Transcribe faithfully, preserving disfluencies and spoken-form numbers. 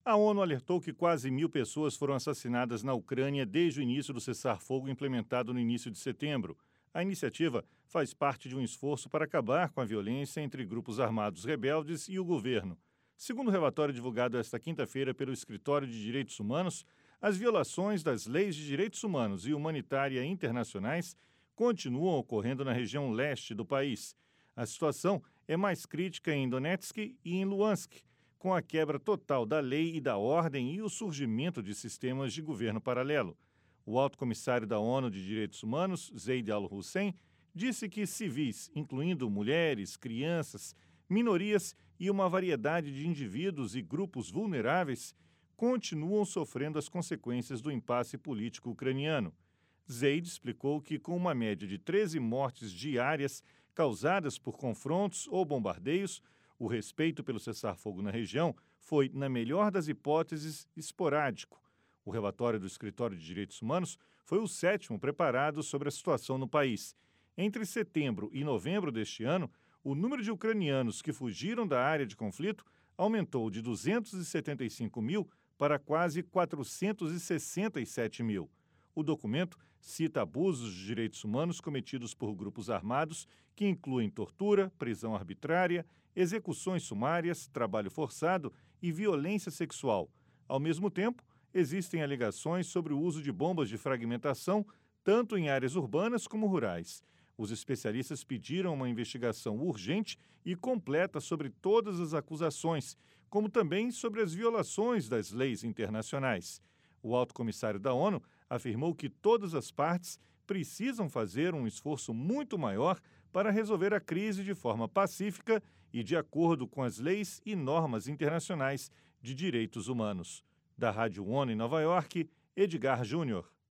A ONU alertou que quase mil pessoas foram assassinadas na Ucrânia desde o início do cessar-fogo implementado no início de setembro. A iniciativa faz parte de um esforço para acabar com a violência entre grupos armados rebeldes e o governo. Segundo o relatório divulgado esta quinta-feira pelo Escritório de Direitos Humanos, as violações das leis de direitos humanos e humanitária internacionais continuam ocorrendo na região leste do país. A situação é mais crítica em Donetsk e em Luhansk, com a quebra total da lei e da ordem e o surgimento de sistemas de governo paralelo. O alto comissário da ONU de Direitos Humanos, Zeid Al-Hussein, disse que civis, incluindo mulheres, crianças, minorias e uma variedade de indivíduos e grupos vulneráveis, continuam sofrendo as consequências do impasse político ucraniano. Zeid explicou que, com uma média de treze mortes diárias causadas por confrontos ou bombardeios, o respeito pelo cessar-fogo na região foi, na melhor das hipóteses, esporádico. O relatório do Escritório de Direitos Humanos foi o sétimo preparado sobre a situação no país. Entre setembro e novembro deste ano, o número de ucranianos que fugiram da área de conflito aumentou de duzentos e setenta e cinco mil para quase quatrocentos e sessenta e sete mil. O documento cita abusos de direitos humanos cometidos por grupos armados que incluem tortura, prisão arbitrária, execuções sumárias, trabalho forçado e violência sexual. Ao mesmo tempo, existem alegações sobre o uso de bombas de fragmentação, tanto em áreas urbanas como rurais. Os especialistas pediram uma investigação urgente e completa sobre todas as acusações, como também sobre as violações das leis internacionais. O alto comissário da ONU afirmou que todas as partes precisam fazer um esforço muito maior para resolver a crise de forma pacífica e de acordo com as leis e normas internacionais de direitos humanos. Da Rádio ONU em Nova York, Edgar Júnior.